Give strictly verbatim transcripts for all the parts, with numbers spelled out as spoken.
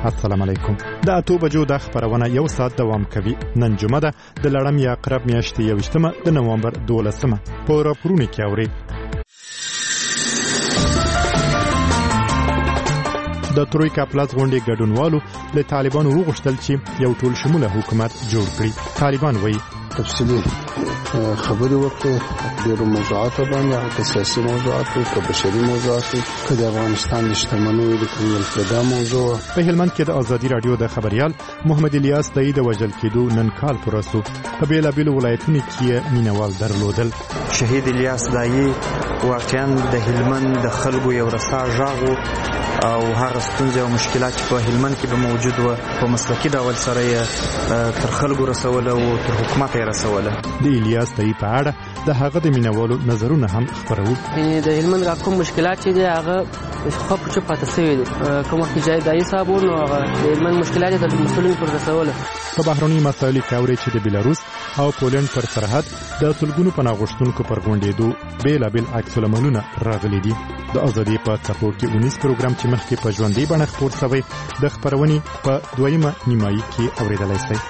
السلام علیکم. د اته بجو د خبرونه یو ساعت دوام کوي. نن جمعه ده د لړم یا عقرب میاشتې یوویشتمه د نوامبر دولسمه. په راپورونو کې اوري د ترویکا پلاس غونډې ګډونوالو له طالبانو وغوښتل چې یو ټول شموله حکومت جوړ کړي. طالبان وایي تفصیلي خبرې وکړي ډېرو موضوعاتو باندې، هغه سیاسي موضوعاتو، که بشري موضوعاتو، که د افغانستان د شتمنیو د کنګل موضوع. په هلمند کې د ازادي رادیو د خبریال محمد الیاس دای د وژل کېدو نن کال پوره سو. په بېلابېلو ولایتونو کې مینوال درلودل. شهید الیاس دای واقعا د هلمند د خلکو یو رسا ژغ او هغه ستونزې او مشکلات چې په هلمند کې به موجود و په مسلکي ډول سره یې تر خلکو رسوله او تر حکومت یې رسوله. د الیاس دای په اړه د هغه د مینوالو نظرونه هم خپرول. یعنې د هلمند کوم مشکلات چې دي هغه خو په چوپ پاتې شوي دي. کوم وخت چې دای صاحب نو هغه د هلمند مشکلات د مسؤلینو پر رسوله. په بهرني مسایلو کې اوري چې د بیلاروس او پولند پر سرحد د سلګونو پناه غوښتونکو پر غونډېدو بېلابېل عکس العملونه راغلي دي. د ازادي په څپو کې اونیس پروګرام چې مخکې په ژوندۍ بڼه خپور شوی د خبرونې په دویمه نیمایي کې اورېدلی شئ.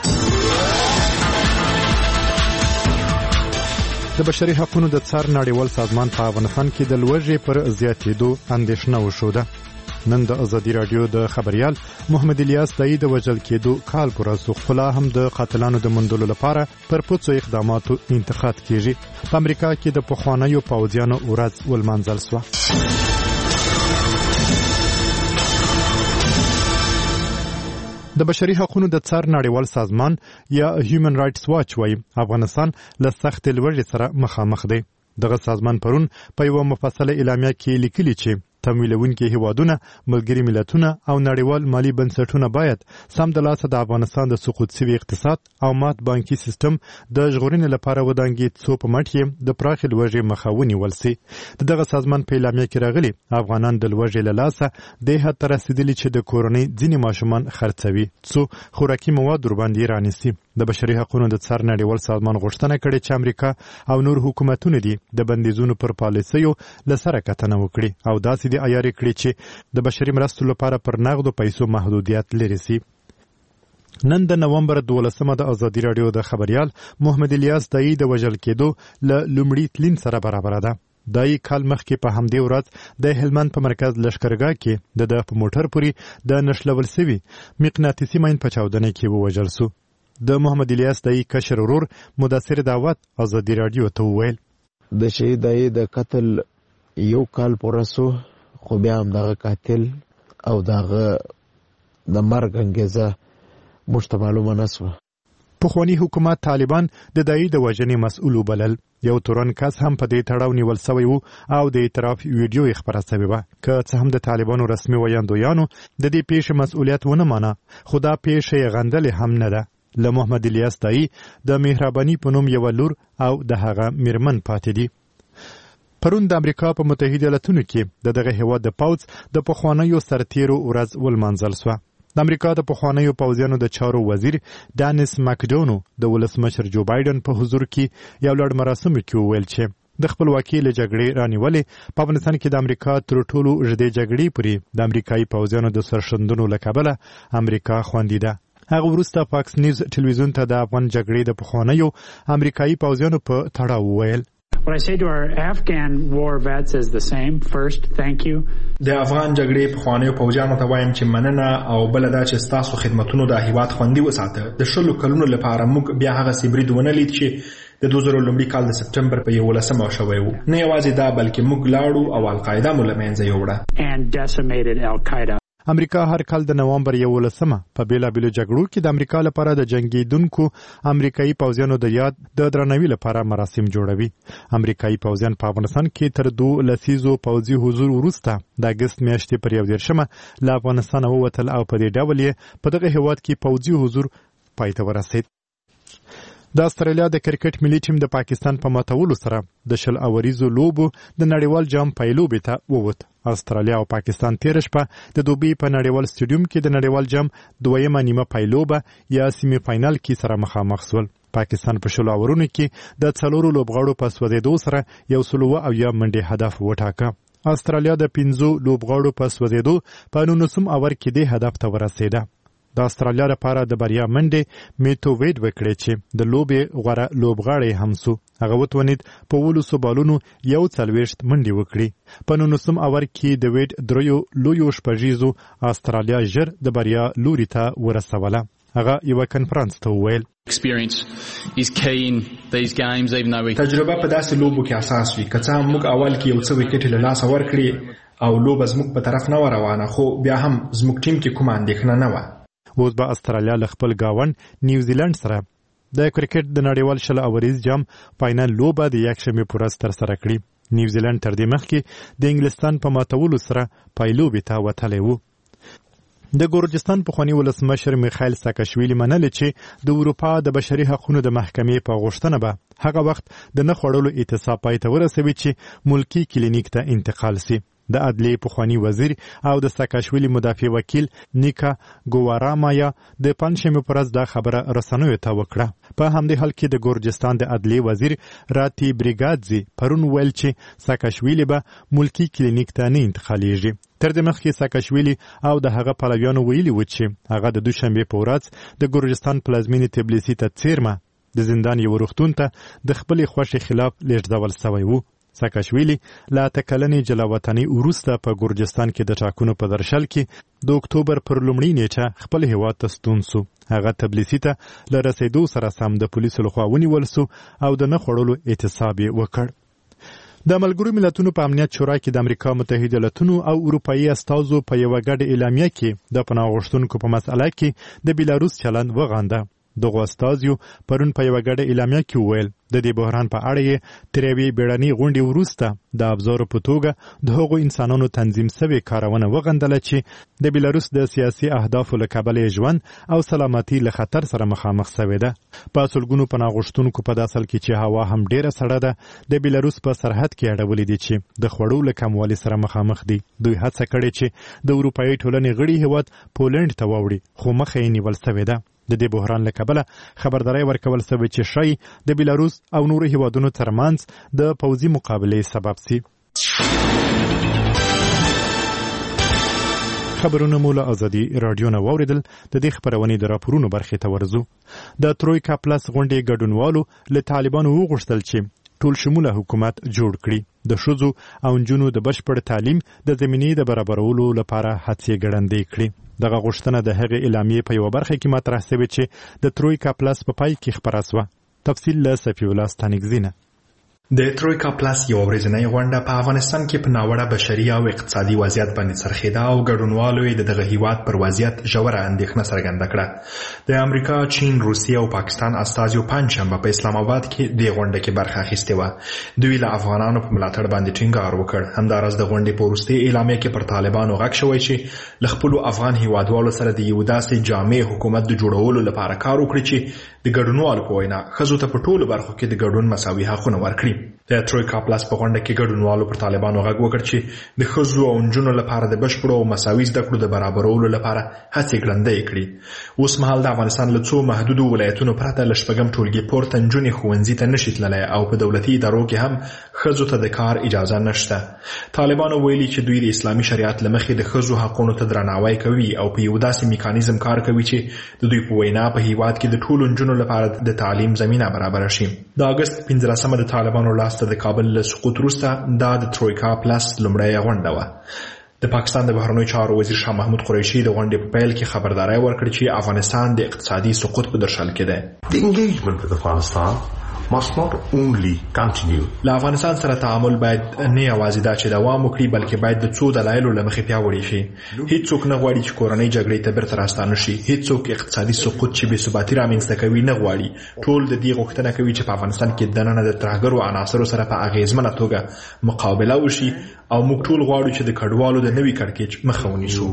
د بشري حقوقو د څار نړیوال سازمان په افغانستان کې د لوږې پر زیاتېدو اندېښنه وښوده. نن د ازادي رادیو د خبریال محمد الیاس دای د وژل کېدو کال پوره سو. خپل هم د قاتلانو د موندلو لپاره پر پوڅو اقداماتو انتقاد کیږي. په امریکا کې د پخوانیو پوځیانو ورځ ولمانځل شوه. د بشري حقوقو د څار نړیوال سازمان یا هیومن رائټس واچ وايي افغانستان له سخت لوږې سره مخامخ دی. دغه سازمان پرون په یوه مفصله اعلامیه کې لیکلي چې تمویلونکي هیوادونه، ملګري ملتونه او نړیوال مالی بنسټونه باید سم د لاسه د افغانستان د سقوط شوي اقتصاد او مات بانکي سیستم د ژغورنې لپاره ودانګي څو په مټ یې د پراخې لوږې مخه ونیول سي. دغه سازمان په اعلامیه کې راغلي افغانان د لوږې له لاسه دې حد ته رسېدلي چې د کورنۍ ځینې ماشومان خرڅوي څو خوراکي مواد ورباندې رانیسي. د بشري حقوقو د څار نړیوال سازمان غوښتنه کړې چې امریکا او نور حکومتونه دي د بندیزونو پر پالیسیو لسره کتنه وکړي او داسې د عیارې کړي چې د بشري مرستو لپاره پر نغدو پیسو محدودیت لري سي. نن د نوامبر دولسمه د ازادي رادیو د خبریال محمد الیاس دای د وژل کېدو له لومړي تلین سره برابر ده. دای کال مخکې په همدې ورځ د هلمند په مرکز لشکرګاه کې د د په موټر پورې د نښلول سوي مقناطیسي ماین په چاودنه کې ووژل سو. د محمد الیاس دای کشر ورور مدثر دعوت ازادي رادیو ته وویل د شهید دای د قتل یو کال پوره سو، خو بیا هم دغه قاتل او دغه د مرګ انګیزه موږ ته معلومه نه سوه. پخواني حکومت طالبان د دای د وژنې مسؤل وبلل. یو تورن کس هم په دې تړاو نیول سوی و او د اعتراف ویډیو یې خپره سوې وه. که څه هم د طالبانو رسمي ویاندویانو د دې پیښې مسؤلیت ونه مانه، خو دا پیښه یې غندلې هم نه ده. له محمد الیاس دای د مهرباني په نوم یوه لور او د هغه میرمن پاتې دي. پرون د امریکا په متحده ایالاتونو کې د دغه هیواد د پوځ د پخوانیو سرتیرو ورځ ولمانځل شوه. د امریکا د پخوانیو پوځیانو د چارو وزیر ډانیس ماکډونو د ولسمشر جو بایدن په حضور کې یو لوړ مراسمو کې وویل چې د خپلواکۍ له جګړې رانیولې په افغانستان کې د امریکا تر ټولو اوږدې جګړې پورې د امریکایي پوځیانو د سرښندنو له کبله امریکا خوندي ده. هغه وروسته فاکس نیوز ټلویزیون ته د افغان جګړې د پخوانیو امریکایي پوځیانو په تړاو وویل What I say to our Afghan war vets is the same. First, thank you. د افغان جګړې پخوانیو پوځیانو ته وایم چې مننه او بل دا چې ستاسو خدمتونو د هیواد خوندي وساته. د شلو کلونو لپاره موږ بیا هغه سیبرید ونه لید چې د دوه زره لومړي کال د سپټمبر په یولسمه شوی و. نه یوازې دا بلکې موږ لاړو او القاعده مو له منځه یوړه. And decimated Al-Qaeda. امریکا هر کال د نوامبر یولسمه په بیلابېلو جګړو کې د امریکا لپاره د جنگیدونکو امریکایي پوځیانو د یاد د درناوي لپاره مراسم جوړوي. امریکایي پوځیان په افغانستان کې تر دوه لسیزو پوځي حضور وروسته د اګست میاشتې پر یو دېرشمه له افغانستانه ووتل او په دې ډول یې په دغه هیواد کې پوځي حضور پای ته ورسېد. د استرالیا د کرکټ ملي ټیم د پاکستان په ماتولو سره د شل اوریزو لوبو د نړیوال جام پیلوبې ته ووت. استرالیا او پاکستان تیر شپه د دوبۍ په نړیوال سټیډیوم کې د نړیوال جام دویمه نیمه پیلوبه یا سیمی فاینال کې سره مخامخ شول. پاکستان په شلو اورونو کې د څلورو لوبغاړو په سوځېدو سره یو سل او یا منډې هدف وټاکه. استرالیا د پنځو لوبغاړو په سوځېدو په نولسم اوور کې دې هدف ته ورسېده. د استرالیا لپاره د بریا منډې میتو ویډ وکړې چې د لوبې غوره لوبغاړی هم سو. هغه وتوانید په ولسو بالونو یو څلوېښت منډې وکړي. په نولسم اوور کې د ویډ دریو لویو شپږیزو استرالیا ژر د بریا لوري ته ورسوله. هغه یو کنفرانس ته وویل تجربه په داسې لوبو کې اساس وي. که څه هم موږ اول کې یو څه وکټې له لاسه ورکړي او لوبه زموږ په طرف نه روانه، خو بیا هم زموږ ټیم کې کومه اندېښنه نه وه. اوس به استرالیا له خپل ګاونډ نیوزیلند سره د کرکټ د نړیوال شل اوریز جام فاینل لوبه د یکشنبې په ورځ ترسره کړي. نیوزیلند تر دې مخکې د انګلستان په ماتولو سره پایلوبې ته وتلی و. د ګورجستان پخواني ولسمشر میخایل ساکاشویلي منلې چې د اروپا د بشري حقوقو د محکمې په غوښتنه به هغه وخت د نه خوړلو اعتصاب پای ته ورسوي چې ملکی کلینیک ته انتقال سي. د عدلیې پخواني وزیر او د ساکاشویلي مدافع وکیل نیکا ګوارامایا د پنځشنبې په ورځ دا خبره رسنیو ته وکړه. په همدې حال کې د ګورجستان د عدلیې وزیر راتی بریګادزي پرون ویل چې ساکاشویلي به ملکی کلینیک ته نه انتقالیږي. تر دې مخکې ساکاشویلي او د هغه پلویانو ویلي و چې هغه د دوشنبې په ورځ د ګورجستان پلازمینې تبلیسي ته څیرمه د زندان یو روغتون ته د خپلې خوښې خلاف لیږدول سوی و. ساکاشویلي له اته کلنې جلاوطنۍ وروسته په ګورجستان کې د ټاکنو په درشل کې د اکتوبر پر لومړۍ نیټه خپل هیواد ته ستون سو. هغه تبلیسي ته له رسېدو سره سم د پولیسو لخوا ونیول سو او د نه خوړلو اعتصاب یې وکړ. د ملګرو ملتونو په امنیت شورا کې د امریکا متحده ایالاتونو او اروپایي استازو په یوه ګډه اعلامیه کې د پناه غوښتونکو په مسأله کې د بیلاروس چلند وغانده. دغه استازیو پرون په یوه ګډه اعلامیه کې وویل د دې بحران په اړه یې تر یوې بیړنۍ غونډې وروسته د ابزارو په توګه د هغو انسانانو تنظیم سوې کارونه وغندله چې د بیلاروس د سیاسي اهدافو له کبله یې ژوند او سلامتي له خطر سره مخامخ سوې ده. په سلګونو پناه غوښتونکو په داسل کې چې هوا هم ډیره سړه ده د بیلاروس په سرحد کې اړولې دي چې د خوړو له کموالي سره مخامخ دي. دوی هڅه کړې چې د اروپایي ټولنې غړي هیواد پولند ته واوړي، خو مخه یې نیول سوې ده. د دې بحران له کبله خبرداري ورکول سوې چې شای د بیلاروس او نورو هیوادونو ترمنځ د پوځي مقابلې سبب سي. خبرونه مو له ازادي رادیو نه واوریدل. د دې خبرونې د راپورونو برخې ته ورځو. د ترویکا پلس غونډې ګډونوالو له طالبانو وغوښتل چې ټول شموله حکومت جوړ کړي. د ښځو او نجونو د بشپړ تعلیم د زمینې د برابرولو لپاره هڅې ګړندۍ کړي. دغه غوښتنه د هغې اعلامیې په یوه برخه کې مطرح شوې چې د ترویکا پلس په پای کې خپره سوه. تفصیل له صفي الله ستانکزي نه. د ترویکا پلس یو ورځنۍ غونډه په افغانستان کې په ناوړه بشري او اقتصادي وضعیت باندې څرخېده او ګډونوالو یې د دغه هیواد پر وضعیت ژوره اندېښنه څرګنده کړه. د امریکا، چین، روسیې او پاکستان استازیو پنجشنبه په اسلام آباد کې د غونډه کې برخه اخیستې وه. دوی له افغانانو په ملاتړ باندې ټینګار وکړ. همداراز د غونډې په وروستۍ اعلامیه کې پر طالبانو غږ شوی چې له خپلو افغان هیوادوالو سره د یو داسې جامع حکومت د جوړولو لپاره کار وکړي چې د ګډونوالو په وینا ښځو ته په ټولو برخو کې د ګډون مساوي حقونه ورکړي. د ترویکا پلس په غونډه کې ګډونوالو پر طالبانو غږ وکړ چې د ښځو او نجونو لپاره د بشپړو او مساوي زده کړو د برابرولو لپاره هڅې ګړندۍ کړي. اوس مهال د افغانستان له څو محدودو ولایتونو پرته له شپږم ټولګي پورته نجونې ښوونځي ته نشي تللی او په دولتي ادارو کې هم ښځو ته د کار اجازه نشته. طالبانو ویلي چې دوی د اسلامي شریعت له مخې د ښځو حقونو ته درناوی کوي او په یو داسې میکانیزم کار کوي چې د دوی په وینا په هیواد کې د ټولو نجونو لپاره د تعلیم زمینه برابره شي. د اګست پنځلسمه د طالبانو لاسته د کابل له سقوط وروسته دا د ترویکا پلس لومړۍ غونډه وه. د پاکستان د بهرنیو چارو وزیر شاه محمود قریشي د غونډې په پیل کې خبرداری ورکړ چې افغانستان د اقتصادي سقوط په درشل کې دی. The engagement with Afghanistan must not only continue. له افغانستان سره تعامل باید نه یوازې دا چې دوام وکړي بلکې باید د څو دلایلو له مخې پیاوړی شي. هیڅوک نه غواړي چې کورنۍ جګړې ته بیرته راستانه شي. هیڅوک اقتصادي سقوط چې بې ثباتي رامنځته کوي نه غواړي. ټول د دې غوښتنه کوي چې په افغانستان کې دننه د ترهګرو عناصرو سره په اغیزمنه توګه مقابله وشي او موږ ټول غواړو چې د کډوالو د نوي کړکېچ مخه ونیسو.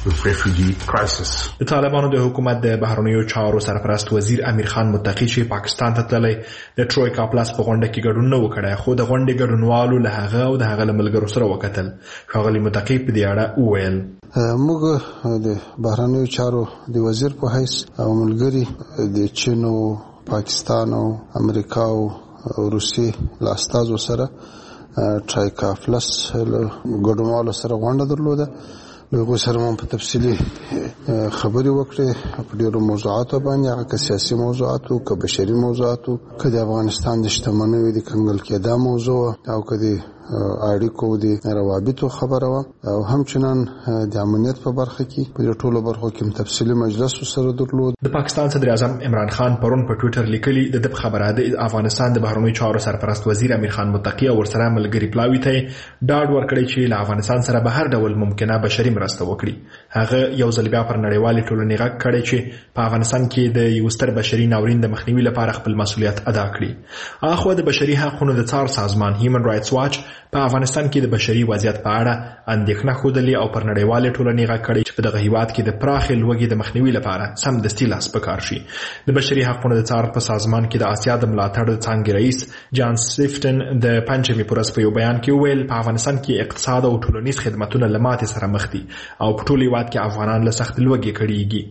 د طالبانو د حکومت د بهرنیو چارو سرپرست وزیر امیر خان متقی چې پاکستان ته تللی د ترویکا پلس په غونډه کې ګډون نه وکړی خو د غونډې ګډونوالو له هغه او د هغه له ملګرو سره وکتل. ښاغلي متقی په دې اړه وویل موږ د بهرنیو چارو د وزیر په حیث او ملګري د چین او پاکستان او امریکا او روسیې له استازو سره ټرایکافلس ګډونوالو سره غونډه درلوده. له هغوی سره مو په تفصیلي خبرې وکړې په ډېرو موضوعاتو باندې، هغه که سیاسي موضوعاتو، که بشري موضوعاتو، که د افغانستان د شتمنیو د کنګل کېدا موضوع او که د اړیکو د روابطو خبره وه، او همچنان د امنیت په برخه کې په دې ټولو برخو کې تفصیلي مجلس سره درلود. د پاکستان صدر اعظم عمران خان پرون په ټویټر لیکلي د د خبره د افغانستان د بهرنیو چارو سرپرست وزیر امیر خان متقی او ورسره ملګری پلاوي ته ډاډ ورکړی چې له افغانستان سره به هر ډول ممکنه بشري مرسته وکړي. هغه یو ځل بیا پر نړیوالې ټولنې غږ کړی چې په افغانستان کې د یو ستر بشري ناورین د مخنیوي لپاره خپل مسؤلیت ادا کړي. اخو د بشري حقوقو د څار سازمان هیومن رائټس واچ په افغانستان کې د بشري وضعیت په اړه اندېښنه ښودلې او پر نړیوالې ټولنې غږ کړی چې په دغه هیواد کې د پراخې لوږې د مخنیوي لپاره سمدستي لاس پکار شي. د بشري حقوقو د څار په سازمان کې د آسیا د ملاتړ د څانګې رئیس جان سیفټن د پنځمې په ورځ په یو بیان کې وویل په افغانستان کې اقتصاد او ټولنیز خدمتونه له ماتې سره مخ دي او په ټول هیواد کې افغانان له سخت لوږې کړېږي.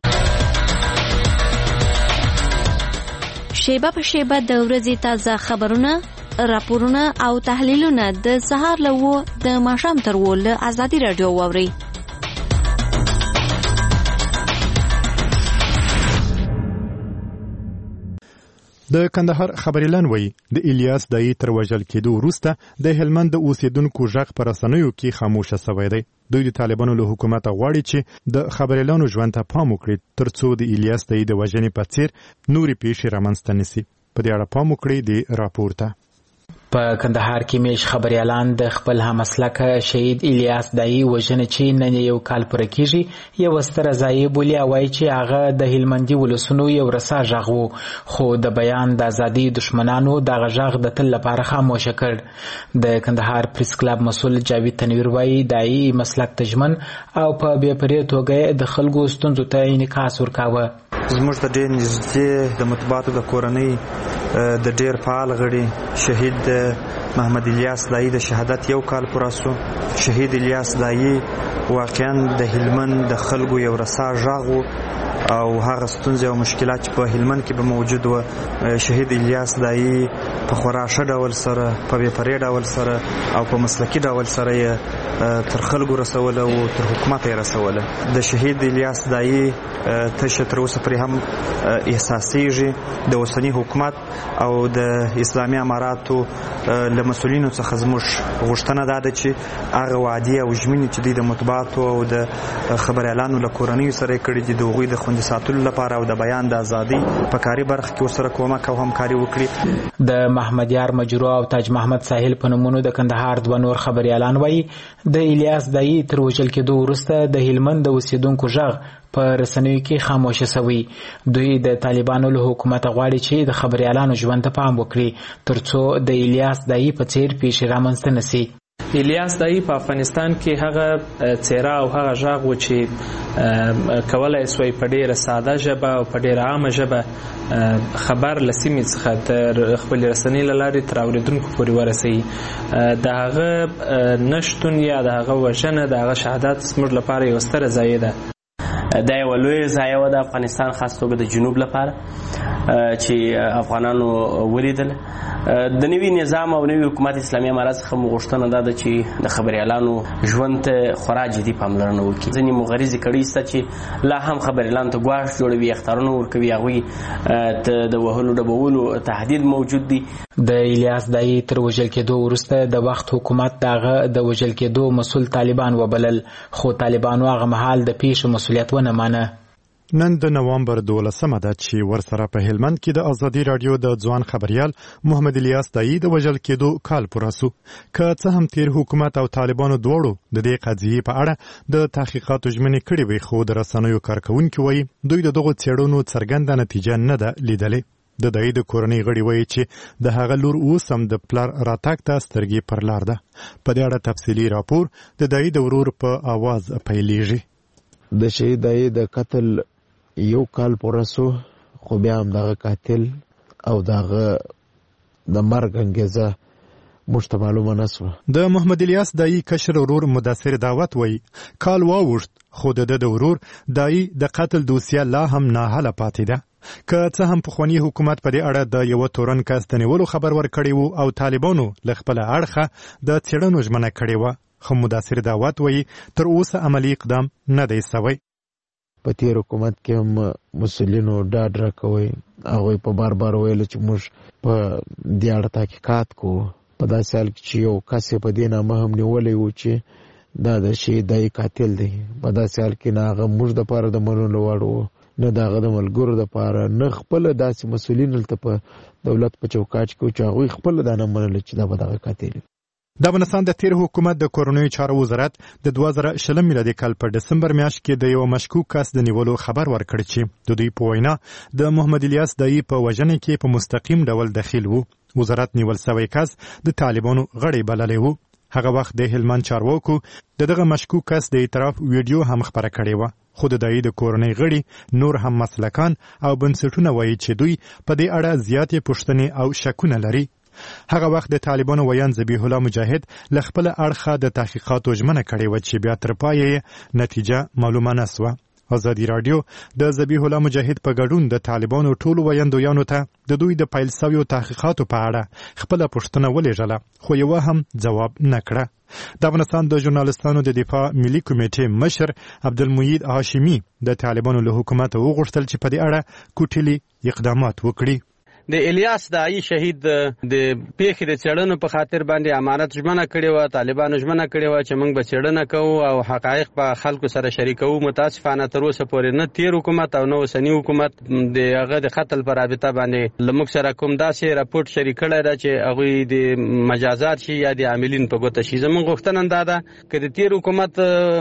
شیبه په شیبه د ورځې تازه خبرونه، راپورونه او تحلیلونه د سهار له وو د ماښام تر وو له ازادي راډیو واورئ. د کندهار خبريالان وایي د الیاس دای تر وژل کېدو وروسته د هلمند د اوسیدونکو ژغ پر رسنیو کې خاموشه شوی دی. دوی د طالبانو له حکومت غواړي چې د خبريالانو ژوند ته پام وکړي ترڅو د الیاس دای د وژنې په څیر نورې پیښې رامنځته نشي. په دې اړه پام وکړئ د راپور ته. په کندهار کې میش خبريالان د خپل همسلک شهید الیاس دای وژنې چې نن یو کال پوره کیږي یو ستر ځای بولی وایي چې هغه د هلمندي ولسونو یو رسا ژغ وو، خو د بیان د ازادي دشمنانو دغه ژغ د تل لپاره خاموشه کړ. د کندهار پریس کلب مسؤل جاوید تنویر وایي دای مسلک تجمن او په بې پرې توګه د خلکو ستونزو ته انعکاس ورکاوه. زموږ د ډېر نږدې د مطبوعاتو د کورنۍ د ډېر فعال غړي شهید محمد الیاس دای د شهادت یو کال پوره شو. شهید الیاس دای واقعا د هلمند د خلکو یو رسا ژغ او هغه ستونزې او مشکلات چې په هلمند کې به موجود و، شهید الیاس دای په خورا ښه ډول سره په بې پرې ډول سره او په مسلکي ډول سره یې تر خلکو رسوله او تر حکومت یې رسوله. د شهید الیاس دای تشه تر اوسه پرې هم احساسیږي. د اوسني حکومت او د اسلامي اماراتو له مسؤلینو څخه زموږ غوښتنه دا ده چې هغه وعدې او ژمنې چې دوی د مطبوعاتو او د خبریالانو له کورنیو سره یې کړي دي د هغوی د خوندي ساتلو لپاره او د بیان د ازادۍ په کاري برخه کې ورسره کومک او همکاري وکړي. د محمد یار مجروح او تاج محمد ساحل په نومونو د کندهار دوه نور خبریالان وایي د الیاس دای تر وژل کېدو وروسته د هلمند د اوسیدونکو ژغ په رسنیو کې خاموشه شوی. دوی د طالبانو له حکومت غواړي چې د خبریالانو ژوند ته پام وکړي ترڅو د الیاس دای په څیر پیښې رامنځته نشي. الیاس دای په افغانستان کې هغه څیره او هغه ژغ و چې کولای سوی په ډیره ساده ژبه او په ډیره عامه ژبه خبر له سیمې څخه تر خپل رسنۍ له لارې تر اورېدونکو پورې ورسوي. د هغه نشتون یا د هغه وژنه د هغه شهادت زموږ لپاره یوه ستره ضایعه ده. دا یوه لویه ضایعه وه د افغانستان خاص توګه د جنوب لپاره چې افغانانو ولیدل. د نوي نظام او نوي حکومت اسلامي امارات څخه مو غوښتنه دا ده چې د خبریالانو ژوند ته خورا جدي پاملرنه وکړي. ځینې مو غریزې کړي شته چې لا هم خبریالانو ته ګواښ جوړوي، اخطارونه ورکوي، هغوی ته د وهلو ډبولو تهدید موجود دی. د الیاس دای تر وژل کېدو وروسته د وخت حکومت دغه د وژل کېدو مسؤل طالبان وبلل، خو طالبانو هغه مهال د پیښو مسؤلیت ونه مانه. نن د نوامبر دولسمه ده چې ورسره په هلمند کې د ازادي راډیو د ځوان خبريال محمد الیاس دای د وژل کېدو کال پوره شو. که څه هم تیر حکومت او طالبانو دواړو د دې قضیې په اړه د تحقیقاتو ژمنې کړې وي، خو د رسنیو کارکونکي وایي دوی د دغو څېړنو څرګنده نتیجه نه ده لیدلې. د دای د کورنۍ غړي وایي چې د هغه لور اوس هم د پلار راتګ ته سترګې پر لار ده. په دې اړه تفصیلي راپور د دای د ورور په आवाज پیلېږي. د شهید دای د قتل یو کال پوره شو، خو بیا هم دغه قاتل او دغه د مرګ انګیزه موږ ته معلومه نه شوه. د محمد الیاس دای کشر ورور مدثر دعوت وایي کال واوښت، خو د ده د ورور دای د قتل دوسیه لا هم ناحله پاتې ده. که څه هم پخوانی حکومت په دې اړه د یو تورن کس د نیولو خبر ورکړی وو او طالبانو له خپل اړخه د څېړنو ژمنه کړې وه، خو مدثر دعوت وایي تر اوسه عملي اقدام نه دی سوی. په تیر حکومت کې هم مسؤلینو ډاډ راکوي، هغوی په بار بار ویل چې موږ په دې اړه تحقیقات کوو. په داسې حال کې چې یو کس یې په دې نامه هم نیولی و چې دا د شهید دایي قاتل دی، په داسې حال کې نه هغه موږ دپاره د منلو وړ و، نه د هغه د ملګرو دپاره، نه خپله داسې مسؤلین هلته په دولت په چوکاټ کې و چې هغوی خپله دا نه منله چې دا به دغه قاتل وي. د افغانستان د تیر حکومت د کورنیو چارو وزارت د دوه زره شلم میلادي کال په ډسمبر میاشت کې د یو مشکوک کس د نیولو خبر ورکړ چې د دوی په وینا د محمد الیاس دایي په وژنه کې په مستقیم ډول دخیل وو. وزارت نیول سوی کس د طالبانو غړی بللی وو. هغه وخت د هلمند چارواکو د دغه مشکوک کس د اعتراف ویډیو هم خپره کړې وه، خو د دایي د کورنۍ غړي نور هم مسلکان او بنسټونه وایي چې دوی په دې اړه زیاتې پوښتنې او شکونه لري. هغه وخت د طالبانو ویان ذبیح الله مجاهد له خپل اړخه د تحقیقاتو ژمنه کړې وه چې بیا تر پایه نتیجه معلومه نه سوه. ازادي راډیو د ذبیح الله مجاهد په ګډون د طالبانو ټولو ویاندویانو ته د دوی د پیل سویو تحقیقاتو په اړه خپله پوښتنه ولیږله، خو یوه هم ځواب نه کړه. د افغانستان د ژورنالستانو د دفاع ملي کمیټې مشر عبدالمجید هاشمي د طالبانو له حکومته وغوښتل چې په دې اړه کوټلي اقدامات وکړي. د الیاس دایي شهید د پیښې د څېړنو په خاطر باندې امانت ژمنه کړې وه، طالبانو ژمنه کړې وه چې موږ به څېړنه کوو او حقایق به خلکو سره شریکوو. متاسفانه تر اوسه پورې نه تیر حکومت او نه اوسني حکومت د هغه د قتل په رابطه باندې له موږ سره کوم داسې راپورټ شریک کړی ده چې هغوی د مجازات شي یا د عاملین په ګوته شي. زموږ غوښتنه دا ده که د تیر حکومت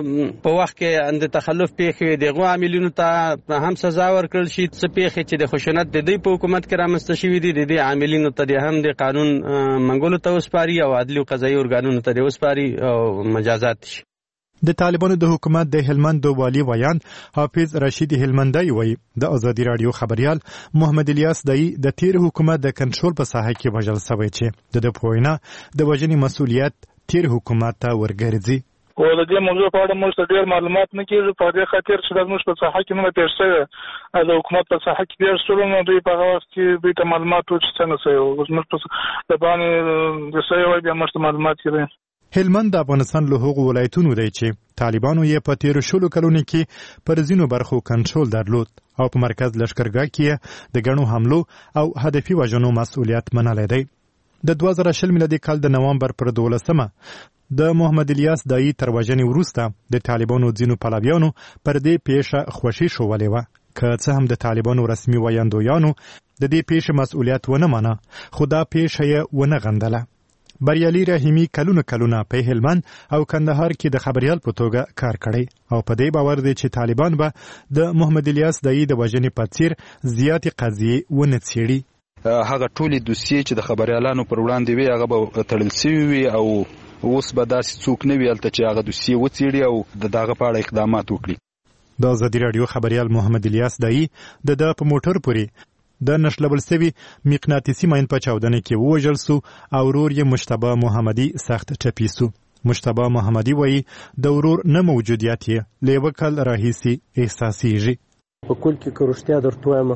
په وخت کې د تخلف پیښې د هغو عاملینو ته هم سزا ورکړل شي، څه پیښې چې د خشونت د دوی په حکومت کې رامنځته شوي دي د دې عاملینو ته د هم د قانون منګولو ته وسپاري او عدلي او قضایي ارګانونو ته وسپاري او مجازات شي. د طالبانو د حکومت د هلمند والي ویان حافظ رشید هلمندی وایي د ازادي راډیو خبريال محمد الیاس دایي د تیر حکومت د کنټرول په ساحه کې وژل شوی چې د د پوینا د وژنې مسؤلیت تیر حکومت ته ورګرځي. او د دې موضوع په اړه موږ ډېر معلومات نه کیږي، په دې خاطر چې موږ په ساحه کې نه پیښ شوی د حکومت په ساحه کې ډېر شروع نه دوی په هغه وخت کې دوی ته معلومات چې څنګه شوی اوس موږ په د باندې د شوی وایي بیا موږ معلومات کړي. هلمند د افغانستان له هغو ولایتونو دی چې طالبانو یې په تیرو شلو کلونو کې پر ځینو برخو کنټرول درلود او په مرکز لښکرګاه کې د ګڼو حملو او هدفي وژنو مسؤلیت منلی دی. د دوه زره شل میلادي کال د نوامبر پر دولسمه د محمد الیاس دایي تر وژنې وروسته د طالبانو ځینو پلویانو پر دې پیښه خوښي ښودلې وه، که څه هم د طالبانو رسمي ویاندویانو د دې پیښې مسؤلیت ونه منه، خو دا پیښه یې ونه غندله. بریالي رحیمي کلونه کلونه په هلمند او کندهار کې د خبریال په توګه کار کړی او په دې باور دی چې طالبان به د محمد الیاس دایي د وژنې په څیر زیاتې قضیې ونه څېړي. هغه ټولې دوسیې چې د خبریالانو پر وړاندې وي هغه به تړل سوي وي او اوس به داسې څوک نه وي هلته چې هغه دوسیې وڅېړي او د دغه په اړه اقدامات وکړي. د ازادي راډیو خبریال محمد الیاس دایي د ده په موټر پورې د نښلول سوي مقناطیسي ماین په چاودنه کې ووژل سو او ورور یې مجتبی محمدي سخت ټپي سو. مجتبی محمدي وایي د ورور نه موجودیت یې له یوه کال راهیسې احساسیږي. په کل کې که رښتیا درته وایم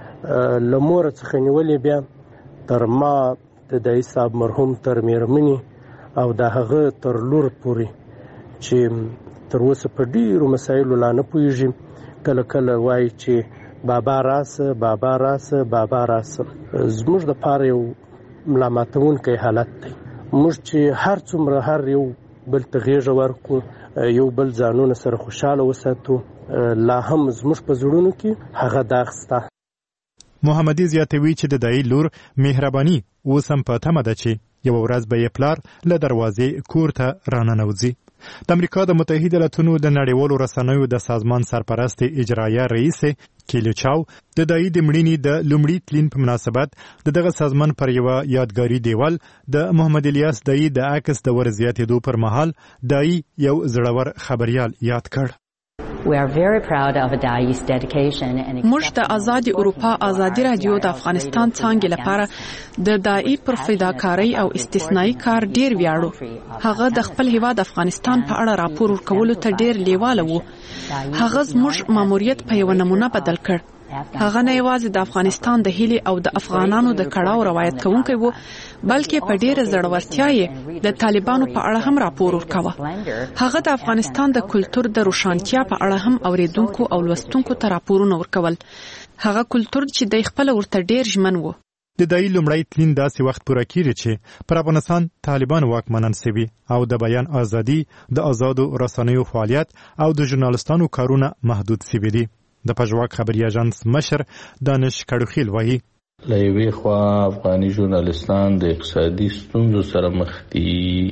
له موره څخه نیولې بیا تر ما د دایي صاحب مرحوم تر مېرمنې او د هغه تر لور پورې چې تر اوسه په ډېرو مسایلو لا نه پوهېږي، کله کله وایي چې بابا راسه بابا راسه بابا راسه. زموږ دپاره یو ملامتونکی حالت دی. موږ چې هر څومره هر یو بل ته غېږه ورکړو، یو بل ځانونه سره خوشحاله وساتو، لا هم زموږ په زړونو کې هغه داغ سته. محمدي زیاتوي چې د دایي لور مهرباني اوس هم په تمه ده چې یوه ورځ به یې پلار له دروازې کور ته راننوځي. د امریکا د متحده ایالاتونو د نړیوالو رسنیو د سازمان سرپرست اجرایه رئیس کیلی چاو د دایي د مړینې د لومړي تلین په مناسبت د دغه سازمان پر یوه یادګاري دیوال د محمد الیاس دایي د عکس د ور زیاتېدو پر مهال دایي یو زړور خبریال یاد کړ. موږ د آزاد اروپا آزادي رادیو د افغانستان څانګې لپاره د دایي پر فداکارۍ او استثنایی کار ډیر ویاړو. هغه د خپل هیواد افغانستان په اړه راپور ورکولو ته ډیر لیواله و. هغه زموږ ماموریت په یو نمونه بدل کړ. هغه نه یوازې د افغانستان د هیلې او د افغانانو د کړهو روایت کوونکی وو بلکې په ډیره زړورتیا یې د طالبانو په اړه هم راپور ورکاوه. هغه د افغانستان د کلتور د روښانتیا په اړه هم اوریدونکو او لوستونکو ته راپورونه ورکول. هغه کلتور چې د خپل ورته ډیر ژمن وو. د دای لومړی تلین داسې وخت پوره کیږي چې پر افغانستان طالبان واکمنان سوي او د بیان ازادي د آزادو رسنیو فعالیت او د ژورنالستانو کارونه محدود سوي دي. د پژواک خبري اژانس مشر دانش کړوخیل وایي له یوې خوا افغاني ژورنالستان د اقتصادي ستونزو سره مخ دي.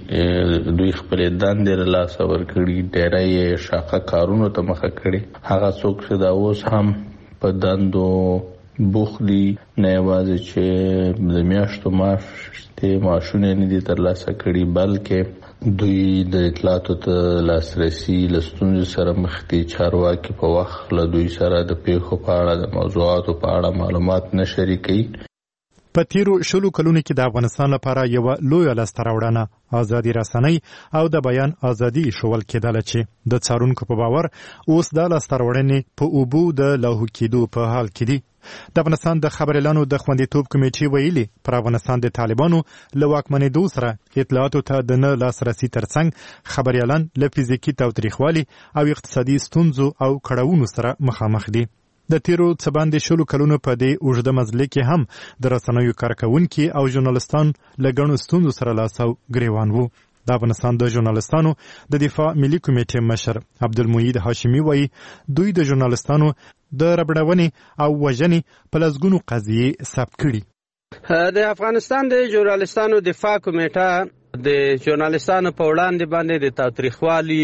دوی خپلې دندې له لاسه ورکړي، ډېری یې شاقه کارونو ته مخه کړي. هغه څوک چې دا اوس هم په دندو بوخت دي نه یوازې چې د میاشتو معاشتې معاشونه نه دي ترلاسه کړي بلکې دوی د اطلاعاتو ته لاسرسي له ستونزو سره مخ دي. چارواکي په وخت له دوی سره د پیښو په اړه د موضوعاتو په اړه معلومات نه شریکوي. په تیرو شلو کلونو کې د افغانستان لپاره یو لویه لاسته راوړنه ازادي رسنۍ او د بیان ازادي شول کېدل چې د څارونکو په باور اوس د لاسته راوړنې په اوبو د لاهو کېدو په حال کې دي. د افغانستان د خبر اعلانو د خوندیتوب کمیټې ویلي پر افغانستان د طالبانو له واکمنېدو سره اطلاعاتو ته د نه لاسرسي ترڅنګ خبر اعلان له فزیکي تاوتریخوالي او اقتصادي ستونزو او کړاوونو سره مخامخ دي. د تیرو څه باندې شلو کلونو په دې اوږده مزله کې هم د رسنیو کارکوونکي او ژورنالستان له ګڼو ستونزو سره لاس او ګریوان وو. د افغانستان د ژورنالستانو د دفاع ملي کمیټې مشر عبدالمجید هاشمي وایي دوی د ژورنالستانو د ربړونې او وژنې په لسګونو قضیې ثبت کړي. د افغانستان د ژورنالستانو دفاع کمیټه د ژورنالستانو په وړاندې باندې د تاوتریخوالي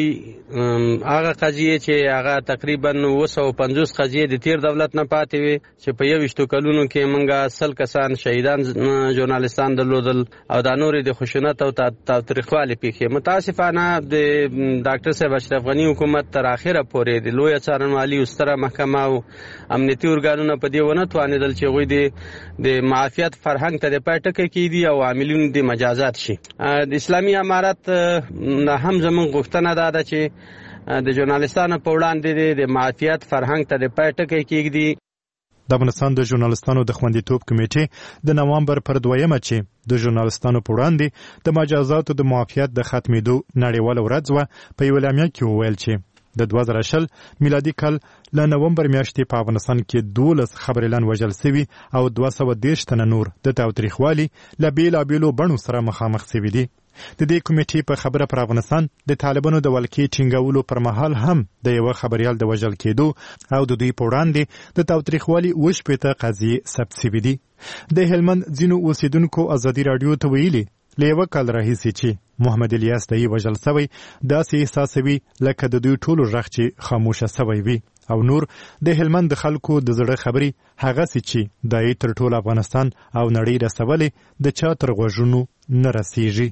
هغه قضیې چې هغه تقریبا اوه سوه پنځوس قضیې د تیر دولت نه پاتې وي چې په یویشتو کلونو کې موږ سل کسان شهیدان ژورنالستان درلودل او دا نورې د خشونت او تاوتریخوالي پیښې. متاسفانه د ډاکټر صاحب اشرف غني حکومت تر اخره پورې د لویه څارنوالي او ستره محکمه او امنیتي ارګانونه په دې ونه توانېدل چې هغوی د معافیت فرهنګ ته د پای ټکی کېږدي او عاملینو د مجازات شي. د اسلامي امارت هم زموږ غوښتنه دا ده چې د ژورنالستانو په وړاندې د معافیت فرهنګ ته د پای ټکی کېږدي. د افغانستان د ژورنالستانو د خوندیتوب کمیټې د نوامبر پر دویمه چې د ژورنالستانو په وړاندې د مجازاتو د معافیت د ختمېدو نړیواله ورځ وه په یوه اعلامیه کې وویل چې د دوه زره شل میلادي کال له نومبر میاشتې په افغانستان کې دولس خبر اعلان وژل سوي او دوه سوه دېرش تنه نور د تاوتریخوالي له بېلابېلو بڼو سره مخامخ سوي دي. د دې کمیټې په خبره پر افغانستان د طالبانو د ولکې ټینګولو پر مهال هم د یوه خبریال د وژل کېدو او د دوی په وړاندې د تاوتریخوالي اوه شپېته قضیې ثبت سوي دي. د هلمند ځینو اوسیدونکو ازادي راډیو ته ویلي له یوه کال راهیسې چې محمد الیاس دایي وژل سوی داسې احساسوي لکه د دوی ټولو غږ چې خاموشه سوی وي او نور د هلمند د خلکو د زړه خبرې هغسې چې دایي تر ټول افغانستان او نړۍ رسولې د چا تر غوږونو نه رسیږي.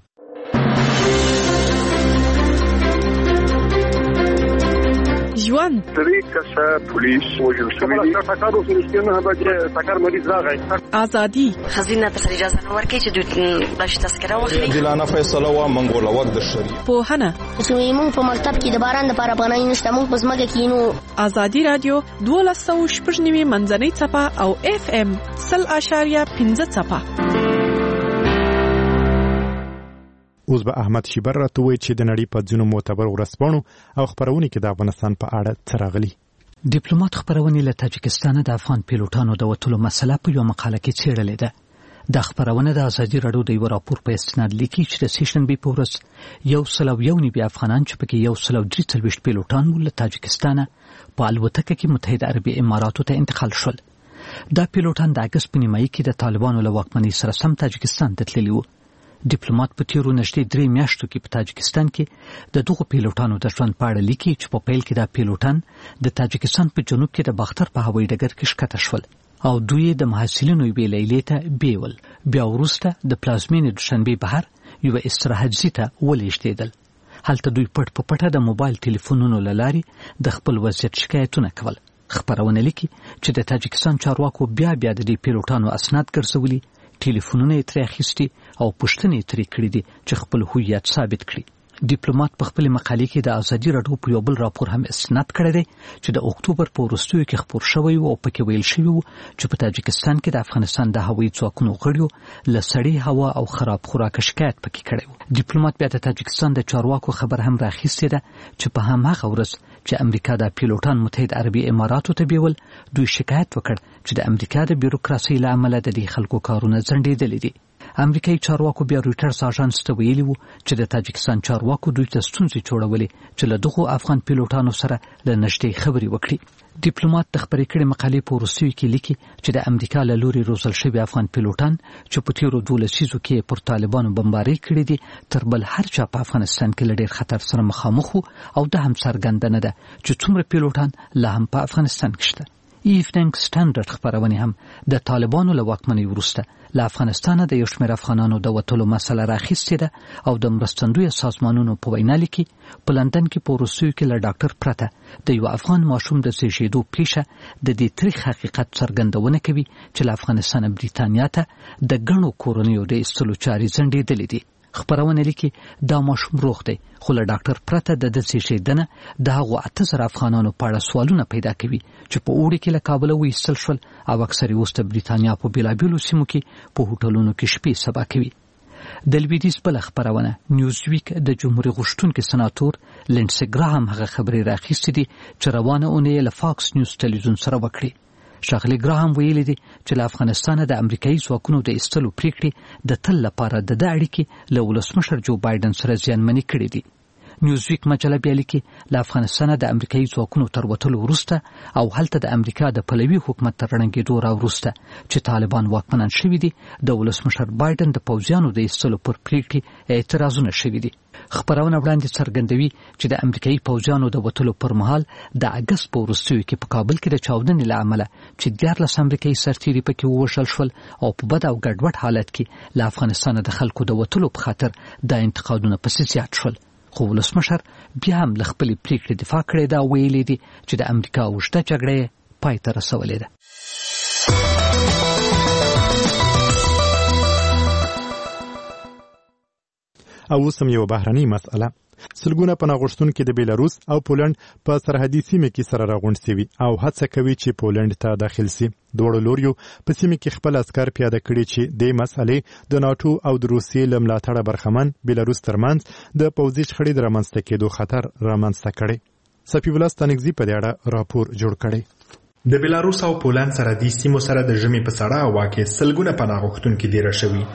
ژوند درې کسه پولیس وژل شوي دي. ټکر وسو رښتینه بچ ټکر مریض راغی. ازادي خزینه ته اجازه نه ورکړي چې دوی بش تذکره واخلي. عادلانه فیصله وا منګول وخت د شریعت. پوهنه زموږ په مکتب کې د باران لپاره پناه نشته، موږ په ځمکه کې نو. ازادي رادیو دولس سوه شپږ نوي منځنۍ څپه او اف ام سل اشاریه پنځه څپه. اوس به احمد شیبر راته وایي چې د نړۍ په ځینو معتبر ورځپاڼو او خپرونې کې د افغانستان په اړه څه راغلي. ډیپلوماټ خپرونې له تاجکستان د افغان پیلوټانو د وتلو مسله په یوه مقاله کې څېړلې ده. دا خپرونه د ازادي راډیو د یو راپور په استناد لیکي چې د سېشنبې په ورځ یو سل او یو نوي افغانان چې پکې یو سل او درې څلوېښت پیلوټان وو له تاجکستانه په الوتکه کې متحده عربي اماراتو ته انتقال شول. دا پیلوټان د اګست په نیمایي کې د طالبانو له واکمنۍ سره سم تاجکستان ته تللي وو. ډیپلوماټ په تیرو نږدې درې میاشتو کې په تاجکستان کې د دغو پیلوټانو د ژوند په اړه لیکي چې په پیل کې دا پیلوټان د تاجکستان په جنوب کې د باختر په هوایي ډګر کې ښکته شول او دوی د محصلینو یوې لیلې ته بیول. بیا وروسته د پلازمینې دوشنبې بهر یوه استراحت ځای ته ولېږدېدل. هلته دوی پټ په پټه د موبایل ټلیفونونو له لارې د خپل وضعیت شکایتونه کول. خپرونه لیکي چې د تاجکستان چارواکو بیا بیا د دې پیلوټانو اسناد ګرځولي، ټلیفونونه یې ترې اخیستي او پوښتنې یې ترې کړې دي چې خپل هویت ثابت کړي. ډیپلوماټ په خپل مقالې کې د ازادي راډیو په یو بل راپور هم استناد کړی دی چې د اکتوبر په وروستیو کې خپور شوی او پکې ویل شوی و چې په تاجکستان کې د افغانستان د هوایي ځواکونو غړیو له سړې هوا او خراب خوراک شکایت پکې کړی و. ډیپلوماټ بیا د تاجکستان د چارواکو خبر هم راخیستې ده چې په هماغه ورځ چې امریکا د پیلوټان متحد عربي اماراتو ته بیول دوی شکایت وکړ چې د امریکا د بیروکراسي له امله د دې خلکو کارونه ځنډېدلي دي. امریکایي چارواکو بیا رویټرز اژانس ته ویلي وو چې د تاجکستان چارواکو دوی ته ستونزې جوړولې چې له دغو افغان پیلوټانو سره له نږدې خبرې وکړي. ډیپلوماټ د خبرې کړې مقالې په وروستیو کې لیکي چې د امریکا له لوري روزل شوي افغان پیلوټان چې په تیرو دوه لسیزو کې پر طالبانو بمبارۍ کړې دي تر بل هر چا په افغانستان کې له ډېر خطر سره مخامخ وو او دا هم څرګنده نه ده چې څومره پیلوټان لا هم په افغانستان کې شته. ایوننګ سټانډرډ خبرونه هم د طالبانو له واکمنۍ وروسته له افغانستانه د یو شمېر افغانانو د وتلو مسله راخیستې ده او د مرستندویه سازمانونو په وینا لیکي په لندن کې په وروستیو کې له ډاکټر پرته د یو افغان ماشوم د زیږېدو پیښه د دې تاریخ حقیقت څرګندونه کوي چې له افغانستانه بریتانیا ته د ګڼو کورنیو د ایستلو چارې ځنډېدلې دي. خبرونه لیکي دا ماشوم روغ دی خو له ډاکټر پرته د د زیږېدنه د هغو اته زره افغانانو په اړه سوالونه پیدا کوي چې په اوړي کې له کابله وایستل شول او اکثر اوس د بریتانیا په بېلابېلو سیمو کې په هوټلونو کې شپې سبا کوي. د لویدیځ بله خبرونه نیوزویک د جمهوریت غوښتونکي سناتور لینډسي ګراهام هغه خبرې راخیستې دي چې روانه اونۍ له فاکس نیوز تلویزیون سره وکړي. ښاغلي ګراهام ویلي دي چې له افغانستانه د امریکایي ځواکونو د ایستلو پریکړې د تل لپاره د ده اړیکې له ولسمشر جو بایدن سره زیانمنې کړې دي. نیوزویک مجله بیا لیکي له افغانستانه د امریکایي ځواکونو تر وتلو وروسته او هلته د امریکا د پلوي حکومت تر ړنګېدو راوروسته چې طالبان واکمنان شوي دي د ولسمشر بایدن د پوځیانو د ایستلو پر پریکړې اعتراضونه شوي دي. خبرونه وړاندې څرګندوي چې د امریکایي پوځیانو د وتلو پر مهال د اګست په وروستیو کې په کابل کې د چاودنې له امله چې دیارلس امریکایي سرتیري پکې ووژل شول او په بد او ګډوډ حالت کې له افغانستانه د خلکو د وتلو په خاطر دا انتقادونه پسې زیات شول. خو ولسمشر بیا هم له خپلې پریکړې دفاع کړې ده او ویلي دي چې د امریکا اوږده جګړه یې پای ته رسولې ده. او اوس هم یو بهرنۍ مسأله. سلګونه پناه غوښتونکي د بیلاروس او پولند په سرحدي سیمه کې سره راغونډ شوي او هڅه کوي چې پولند ته داخل شي. دواړو لوریو په سیمه کې خپل عسکر پیاده کړي چې د مسألې د ناتو او د روسیې له ملاتړه برخمن بیلاروس ترمنځ د پوځي شخړې د رامنځته کېدو خطر رامنځته کړي. صفي الله ستانکزي په دې اړه راپور جوړ کړی. د بیلاروس او پولند سرحدي سیمو سره د ژمي په سړه هوا کې سلګونه پناه غوښتونکي دېره شوي.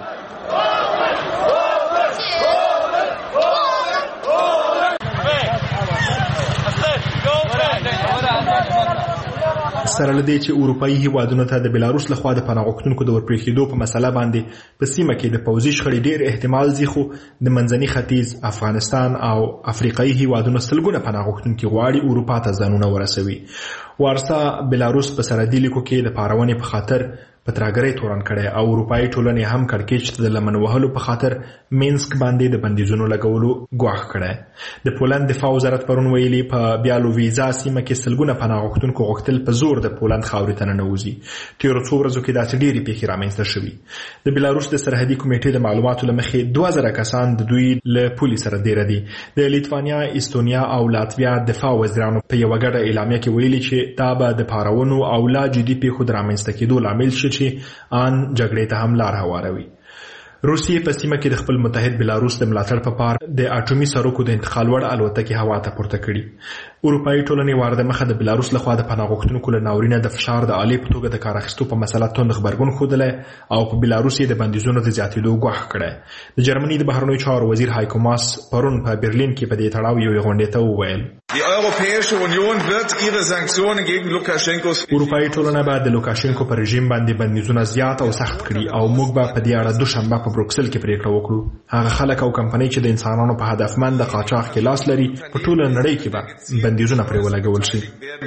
سره لدې چې اروپایي هیوادونو ته د بیلاروس لخوا د پناه غوښتونکو د ورپرېښېدو په مسله باندې په سیمه کې د پوځي شخړې ډېر احتمال ځي، خو د منځني ختیځ، افغانستان او افریقایي هیوادونو سلګونه پناه غوښتونکي غواړي اروپا ته ځانونه ورسوي. وارسا بیلاروس په سرحدي لیکو کې د پارونې په خاطر په ترهګرۍ تورن کړی او اروپایي ټولنې هم کړکېچ ته د لمن وهلو په خاطر مینسک باندې د بندیزونو لګولو ګواښ کړی. د پولند دفاع وزارت پرون ویلي په بیالوویزا سیمه کې سلګونه پناه غوښتونکو غوښتل په زور د پولند خاورې ته ننوځي. تېرو څو ورځو کې داسې ډېرې پیښې رامنځته شوي. د بیلاروس د سرحدي کمیټې د معلوماتو له مخې دوه زره کسان د دوی له پولې سره دیره دي. د لیتوانیا، استونیا او لاتویا دفاع وزیرانو په یوه ګډه اعلامیه کې ویلي چې دا به د پارونو او لا جدي پیښو د رامنځته کېدو لامل شي چې آن جګړې ته هم لار هواروي. روسیې په سیمه کې د خپل متحد بیلاروس د ملاتړ په پار د اټومي سرکو د انتقال وړ الوتکې هوا ته پورته کړي. اروپایي ټولنې وارده مخه د بیلاروس لخوا د پناه غوښتونکو له ناورینه د فشار د آلې په توګه د کار اخیستو په مسله توند غبرګون ښودلی او په بیلاروس یې د بندیزونو د زیاتېدو ګواښ کړی. د جرمني د بهرنیو چارو وزیر هایکو ماس پرون په برلین کې په دې تړاو یوې غونډې ته وویل Die Europäische Union wird ihre Sanktionen gegen Lukaschenkos اروپایي ټولنه به د لوکاشینکو پر رژیم باندې بندیزونه زیات او سخت کړي او موږ به په دې اړه دوشنبه په بروکسل کې پریکړه وکړو. هغه خلک او کمپنۍ چې د انسانانو په هدفمند قاچاق کې لاس لري په ټوله نړۍ کې به بندیزونه پرې ولګول شي.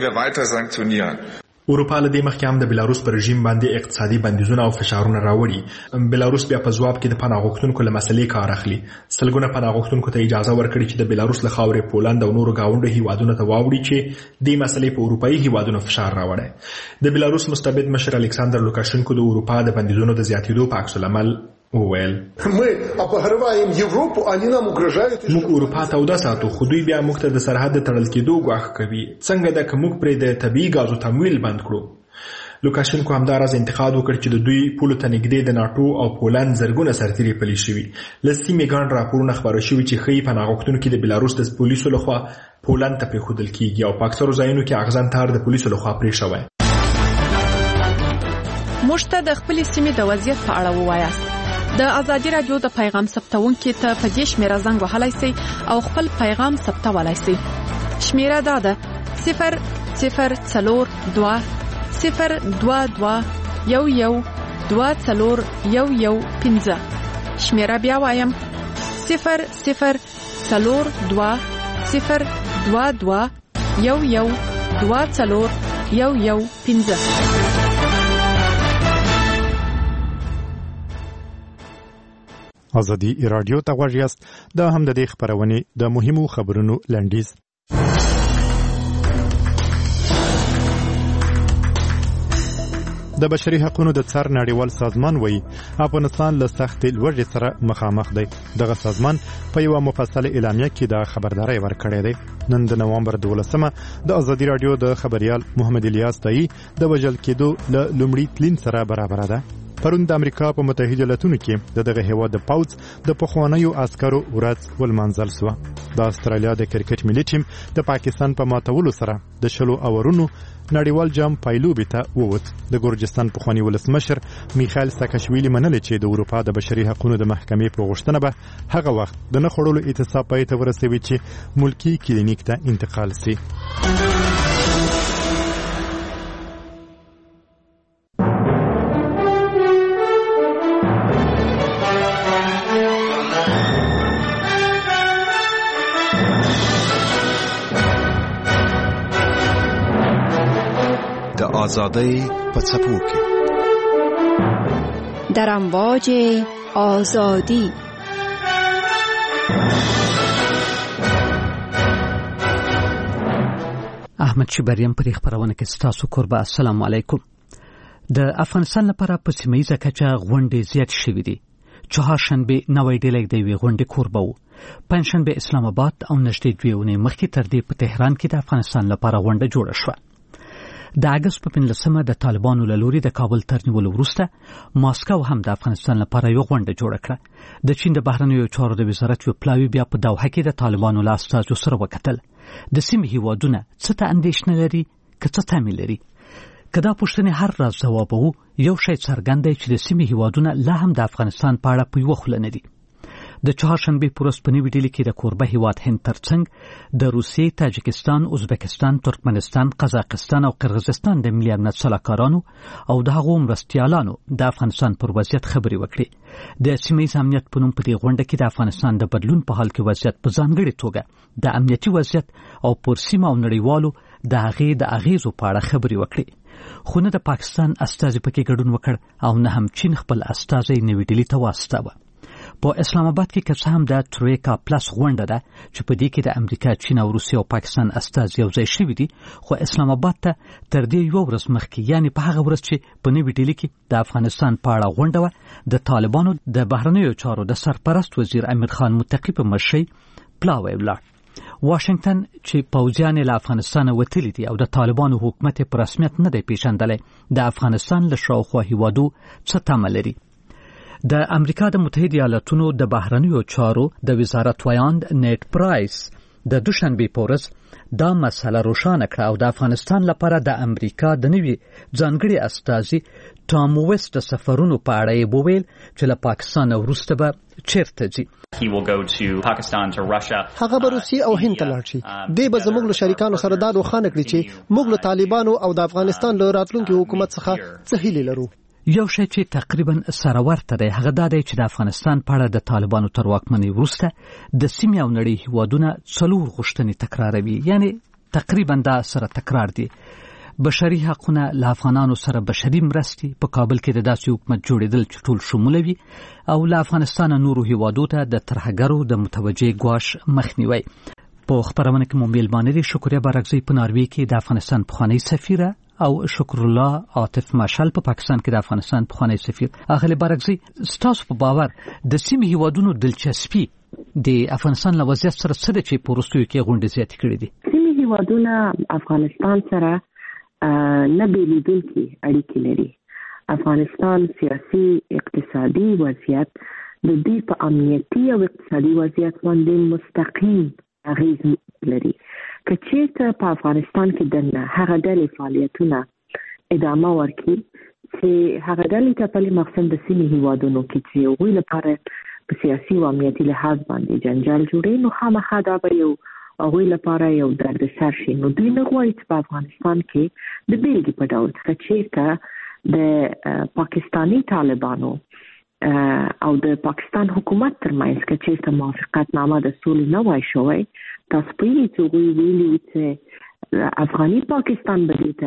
اروپا له دې مخکې هم د بیلاروس پر رژیم باندې اقتصادي بندیزونه او فشارونه راوړي. بیلاروس بیا په ځواب کې د پناه غوښتونکو له مسلې کار اخلي. سلګونه پناه غوښتونکو ته اجازه ورکړي چې د بیلاروس له خاورې پولند او نورو ګاونډو هیوادونو ته واوړي چې دې مسلې په اروپایي هیوادونو فشار راوړي. د بیلاروس مستبد مشر الکساندر لوکاشینکو د اروپا د بندیزونو د زیاتېدو په عکس العمل وویل موږ اروپا ته وده ساتو خو دوی بیا موږ ته د سرحد د تړل کېدو ګواښ کوي. څنګه ده که موږ پرې د طبیعي ګازو تمویل بند کړو؟ لوکاشنکو همداراز انتقاد وکړ چې د دوی پولو ته نږدې د ناټو او پولند زرګونه سرتیري پلي شوي. له سیمې ګڼ راپورونه خپاره شوي چې ښیي پناه غوښتونکي د بلاروس د پولیسو لخوا پولند ته پرېښودل کېږي او په اکثرو ځایونو کې اغزن تار د پولیسو لخوا پرې شوی. موږ ته د خپلې سیمې د وضعیت په اړه ووایاست. د ازادي راډیو د پیغام ثبتونکي ته په دې شمیره زنګ وهلی سئ او خپل پیغام ثبتولی سئ. شمیره دا ده صفر صفر څلور دوه صفر دوه دوه یو یو دوه څلور یو یو پنځه. شمیره بیا وایم صفر صفر څلور دوه صفر دوه دوه یو یو دوه څلور یو یو پنځه. ازادي رادیو ته غوږ یاست. دا هم د دې خبرونې د مهمو خبرونو لنډیز. د بشري حقوقو د څار نړیوال سازمان وایي افغانستان له سختې لوږې سره مخامخ دی. دغه سازمان په یوه مفصله اعلامیه کې د خبرداري ورکړې ده. نن د نوامبر دولسمه د ازادي رادیو د خبريال محمد الیاس دای د وژل کېدو له لومړي تلین سره برابر ده. پرون د امریکا په متحده ایالاتونو کې د دغه هیواد د پاوځ د پخوانیو عسکرو ورځ ولمانځل شو. د استرالیا د کرکټ ملي ټیم د پاکستان په ماتولو سره د شلو اورونو نړیوال جام پایلوبې ته ووت. د ګورجستان پخوانی ولسمشر میخائیل ساکاشویلی منل چې د اروپا د بشري حقوقو د محکمې په غوښتنه به هغه وخت د نه خړولو اعتصاب پای ته ورسوي چې ملکی کلینیک ته انتقال شي. آزادی په څپو کې در امواج آزادی. احمد شبریم پر خبرونه کې ستاسو قربا. السلام علیکم. د افغانستان لپاره په سیمه کچه غونډې زیات شوې دي. چهارشنبه نوې ډیلګ دی وی غونډې قربا وو. پنځشنبه اسلام آباد او نږدې دوه ونې مخکې تر دې په تهران کې د افغانستان لپاره غونډه جوړه شوه. د اگست په پنځلسمه د طالبانو له لوري د کابل تر نیولو وروسته ماسکو هم د افغانستان لپاره یو غونډه جوړه کړه. د چین د بهرنیو چارو د وزارت یو پلاوی بیا په دوحه کې د طالبانو له استازو سره وکتل. د سیمې هیوادونه څه ته اندېښنه لري که څه تمې لري؟ که دا پوښتنې هر راز ځواب وو، یو شی څرګند دی چې د سیمې هیوادونه لا هم د افغانستان په اړه په یوه خوله نه دي. د چهارشنبه په ورځ په نوې ډیلي کې د کوربه هیواد هند ترڅنګ د روسیې، تاجکستان، ازبکستان، ترکمنستان، قزاقستان او قرغیزستان د ملي امنیت سلاکارانو او د هغو مرستیالانو د افغانستان پر وضعیت خبرې وکړي. د سیمه‌ییز امنیت په نوم په دې غونډه کې د افغانستان د بدلون په حال کې وضعیت په ځانګړې توګه د امنیتي وضعیت او پر سیمه او نړیوالو د هغې د اغیزو په اړه خبرې وکړي. خو نه د پاکستان استازي پکې ګډون وکړ او نه هم چین خپل استازي نوې ډیلي ته واستاوه. په اسلام آباد کې که څه هم د ترویکا پلس غونډه ده چې په دې کې د امریکا، چین او روسیې او پاکستان استازي یو ځای شوي دي، خو اسلام آباد ته تر دې یو ورځ مخکې، یعنی په هغه ورځ چې په نوې ډیلي کې د افغانستان په اړه غونډه وه، د طالبانو د بهرنیو چارو د سرپرست وزیر امیر خان متقي په مشرۍ پلاوی ولاړ. واشنگټن چې پوځیان له افغانستان وتلي دي او د طالبانو حکومت په رسمیت نه دی پیژندلی، د افغانستان له شاوخوا هیوادو څه تمه لري؟ د امریکا د متحده ایالاتونو د بهرنیو چارو د وزارت ویاند نیټ پرایس د دوشنبه په ورځ دا مسله روښانه کړه او د افغانستان لپاره د امریکا د نوي ځانګړي استازي ټام ویست د سفرونو په اړه یې وویل چې له پاکستان وروسته به چیرته ځي. هغه به روسیې او هند ته لاړ شي. دی به زموږ له شریکانو سره دا روښانه کړي چې موږ له طالبانو او د افغانستان له راتلونکي حکومت څخه څه هیلې لرو. یو شی چې تقریبا سره ورته دی هغه دا دی چې د افغانستان په اړه د طالبانو تر واکمنۍ وروسته د سیمې او نړۍ هیوادونه څلور غوښتنې تکراروي، یعنی تقریبا دا سره تکرار دي. بشري حقونه، له افغانانو سره بشري مرستې، په کابل کې د داسې حکومت جوړېدل چې ټول شموله وي، او له افغانستان نورو هیوادو ته د ترهګرو د متوجه ګواښ مخنیوی. په خبرونه کې مو میلمانه دي شکریه بارکزی په ناروې کې د افغانستان پخوانی سفیره او شکر الله عاطف ماشال په پاکستان کې د افغانستان پخوانی سفیر. اغلی بارکزي ستاسو په باور د سیمې هیوادونو دلچسپي د افغانستان له وضعیت سره څه د چې پورستوي کې غونډې زیاتې کړې دي؟ سیمې هیوادونه افغانستان سره نه بیلیدونکي اړیکې لري. افغانستان سیاسي اقتصادي وضعیت د دې په امنیتي او اقتصادي وضعیت باندې مستقیم اغیز لري. که چېرته په افغانستان کې د هغه ډلې فعالیتونه ادامه ورکړي چې هغه ډلې ته په مقصد د سیمې هیوادونو کې چې هغوی لپاره په سیاسي او امنیتي لحاظ باندې جنجال جوړوي، نو خامخا دا به یو هغوی لپاره یو دردسر شي. نو دوی نه غواړي چې په افغانستان کې د بیلګې په ډول څخه چېرته د پاکستاني طالبانو او د پاکستان حکومت ترمنځ کې چېرته موافقتنامه د سولې نه وای شوی، تاسو پوهیږئ چې هغوی ویلي چې افغاني پاکستان به دې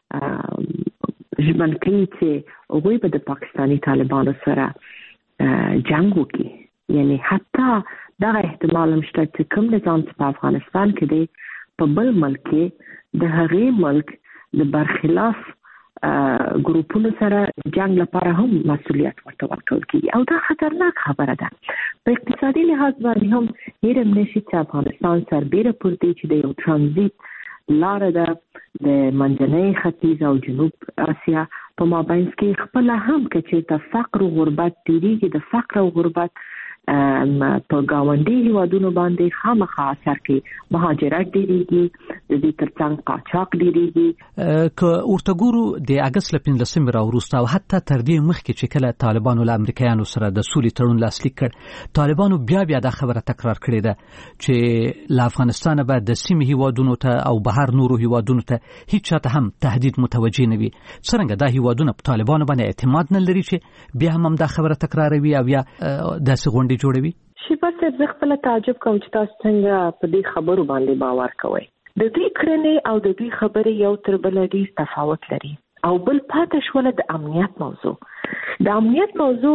ته ژمن کوي چې هغوی به د پاکستاني طالبانو سره جنګ وکړي. یعنی حتی دغه احتمال هم شته چې کوم نظام چې په افغانستان کې دی په بل ملک کې د هغې ملک د برخلاف ګروپونو سره جنگ لپاره هم مسؤلیت ورته ورکول کیږي، او دا خطرناک خبره ده. په اقتصادي لحاظ باندې هم هېر هم نشي چې افغانستان سربیره پر دی چې د یو ترانزیت لاره ده د منځنۍ ختیځ او جنوب اسیا په مابینځ کې خپله هم که چېرته فقر او غربت ډېرېږي، د فقر او غربت په ګاونډي هیوادونو باندې خامخا اثر کوي. مهاجرت ډېرېږي، د دې ترڅنګ قاچاق ډېرېږي. که ورته ګورو د اګست له پنځلسمې راوروسته او حتی تر دې مخکې چې کله طالبانو له امریکایانو سره د سولې تړون لاسلیک کړ، طالبانو بیا بیا دا خبره تکرار کړې ده چې له افغانستانه به د سیمې هیوادونو ته او بهر نورو هیوادونو ته هیڅ چاته هم تهدید متوجه نه وي. څرنګه دا هیوادونه په طالبانو باندې اعتماد نه لري چې بیا هم دا خبره تکراروي او یا داسې غونډې جوړوي؟ شیبه صاحب، زه خپله تعجب کوم چې تاسو څنګه په دې خبرو باندې باور کوئ. د دوی کړنې او د دوی خبرې یو تر بله ډېر تفاوت لري. او بل پاتې شوله د امنیت موضوع. د امنیت موضوع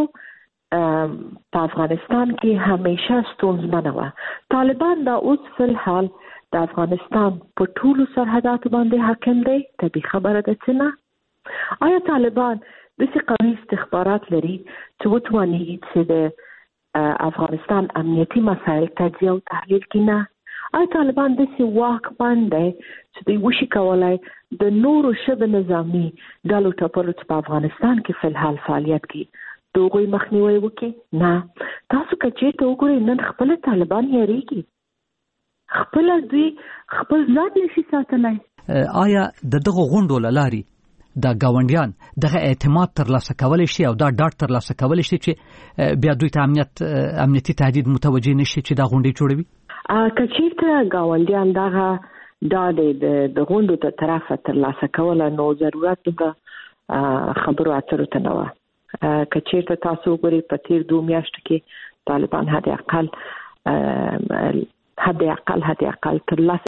په افغانستان کې همیشه ستونزمنه وه. طالبان دا اوس فی الحال د افغانستان په ټولو سرحداتو باندې حاکم دی. طبیعي خبره ده چې نه. آیا طالبان داسې قوي استخبارات لري چې وتوانېږي چې د افغانستان امنیتي مسایل تجزیه او تحلیل کړي؟ نه. آیا طالبان داسې واکمن دی چې دوی وشي کولی د نورو شبه نظامي ډلو ټپلو چې په افغانستان کې فی الحال فعالیت کوي د هغوی مخنیوی وکړي؟ نه. تاسو که چېرته وګورئ نن خپله طالبان یېرېږي، خپله دوی خپل ځان نشي ساتلی. آیا د دغو غونډو له لارې د ګاونډیان دغه اعتماد ترلاسه کولی شي او دا ډاډ ترلاسه کولی شي چې بیا دوی ته امنیت امنیتي تهدید متوجه نشي چې دا غونډې جوړوي؟ که چېرته ګاونډیان دغه ډاډ د غونډو تر طرفه ترلاسه کوله، نو ضرورت د خبرو اترو ته نه وه. که چېرته تاسو وګورئ په تېر دوه میاشتو کې طالبان حد اقل حد اقل حد اقل ترلاسه